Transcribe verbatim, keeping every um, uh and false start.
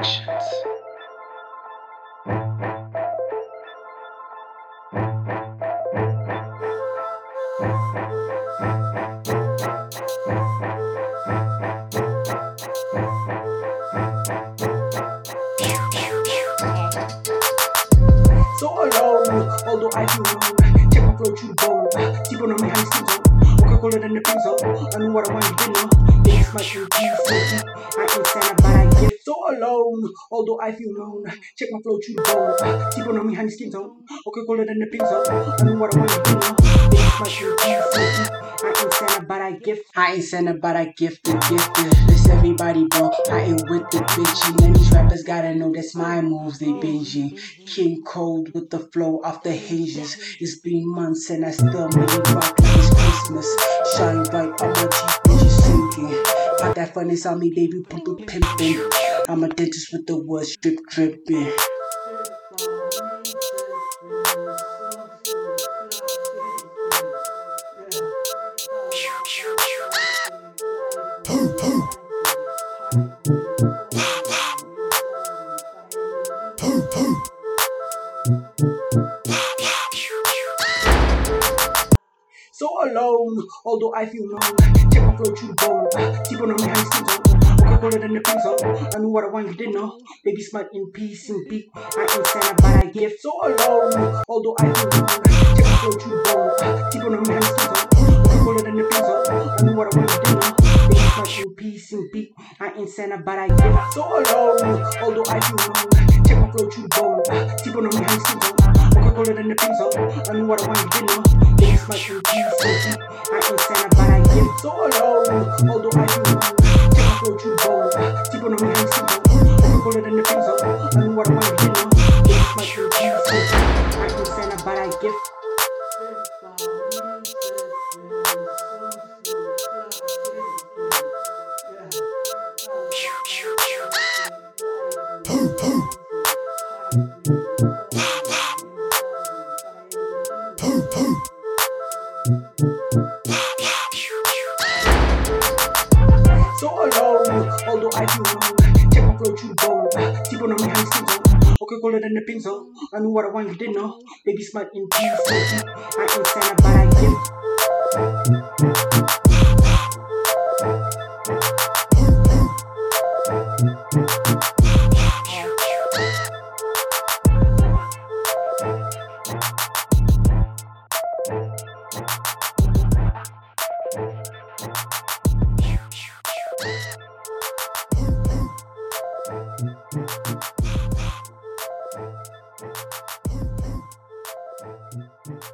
Productions. So alone, although I feel alone. Check my flow through the bone. Deep on me, honey, skin zone. Okay, colder than the pizza. I knew what I wanted, you didn't know. Things might be peace. I ain't saying but I get so alone, although I feel known. Check my flow through the bone. Deep on me, honey, skin zone. Okay, colder than the pizza. I knew what I wanted, you didn't know. Things might be peace. I ain't saying but I gift. I ain't saying but I gifted, gifted. This everybody, bro. I ain't with the bitchy. And these rappers gotta know that's my moves they binging. King Cold with the flow off the hinges. It's been months and I still made it rock like it's Christmas. Shine bright on my teeth, bitches sinking. Pop that funness on me, baby, pump it pimping. I'm a dentist with the words drip dripping. So alone, although I feel known. Check my flow through the bone. Deep on me, honey, skin zone. Okay, colder than the pizza. I knew what I want, you didn't know. Baby, smart in peace and peak. I ain't saying but I give. So alone, although I feel known. Check my flow through the bone. Deep on me, honey, skin zone. Okay, colder than the pizza. I knew what I want, you didn't know. Baby, smart in peace and peak. I ain't saying but I give. So alone, although I feel known. Check my flow through the bone. Deep on me, honey, skin zone. Okay, colder than the pizza. I knew what I want, you didn't know. Baby, smart in peace. I ain't saying but I give so alone, although I feel known. Check my flow through the bone. Deep on me, honey, skin zone. I'm colder than the pizza. I knew what I wanted, you know. It's my true peace. I ain't saying but I give. So alone, although I feel known. Check my flow through the bone. Deep on me, honey, skin zone. Okay, colder than the pizza. I knew what I want, you didn't know. Baby, smart in peace. I ain't saying but I give.